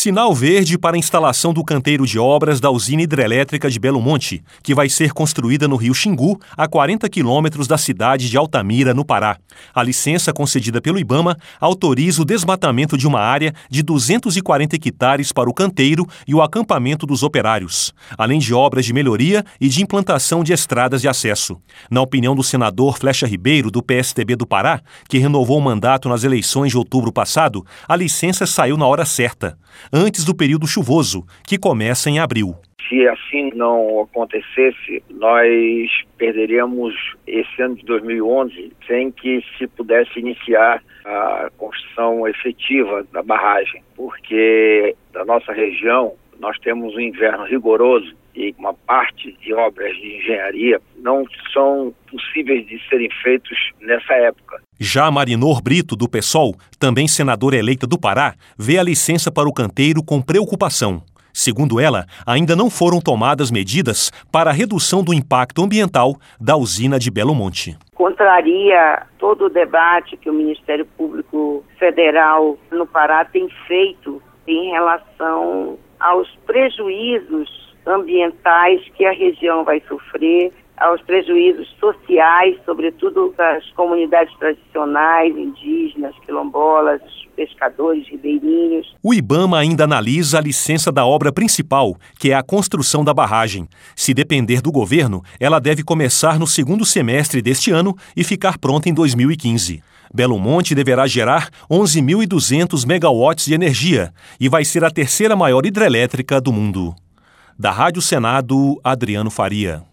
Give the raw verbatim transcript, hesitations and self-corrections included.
Sinal verde para a instalação do canteiro de obras da usina hidrelétrica de Belo Monte, que vai ser construída no rio Xingu, a quarenta quilômetros da cidade de Altamira, no Pará. A licença concedida pelo IBAMA autoriza o desmatamento de uma área de duzentos e quarenta hectares para o canteiro e o acampamento dos operários, além de obras de melhoria e de implantação de estradas de acesso. Na opinião do senador Flecha Ribeiro, do P S D B do Pará, que renovou o mandato nas eleições de outubro passado, a licença saiu na hora certa, antes do período chuvoso, que começa em abril. Se assim não acontecesse, nós perderíamos esse ano de dois mil e onze sem que se pudesse iniciar a construção efetiva da barragem, porque na nossa região nós temos um inverno rigoroso e uma parte de obras de engenharia não são possíveis de serem feitos nessa época. Já Marinor Brito, do PSOL, também senadora eleita do Pará, vê a licença para o canteiro com preocupação. Segundo ela, ainda não foram tomadas medidas para a redução do impacto ambiental da usina de Belo Monte. Contraria todo o debate que o Ministério Público Federal no Pará tem feito em relação aos prejuízos ambientais que a região vai sofrer, aos prejuízos sociais, sobretudo das comunidades tradicionais, indígenas, quilombolas, pescadores, ribeirinhos. O IBAMA ainda analisa a licença da obra principal, que é a construção da barragem. Se depender do governo, ela deve começar no segundo semestre deste ano e ficar pronta em dois mil e quinze. Belo Monte deverá gerar onze mil e duzentos megawatts de energia e vai ser a terceira maior hidrelétrica do mundo. Da Rádio Senado, Adriano Faria.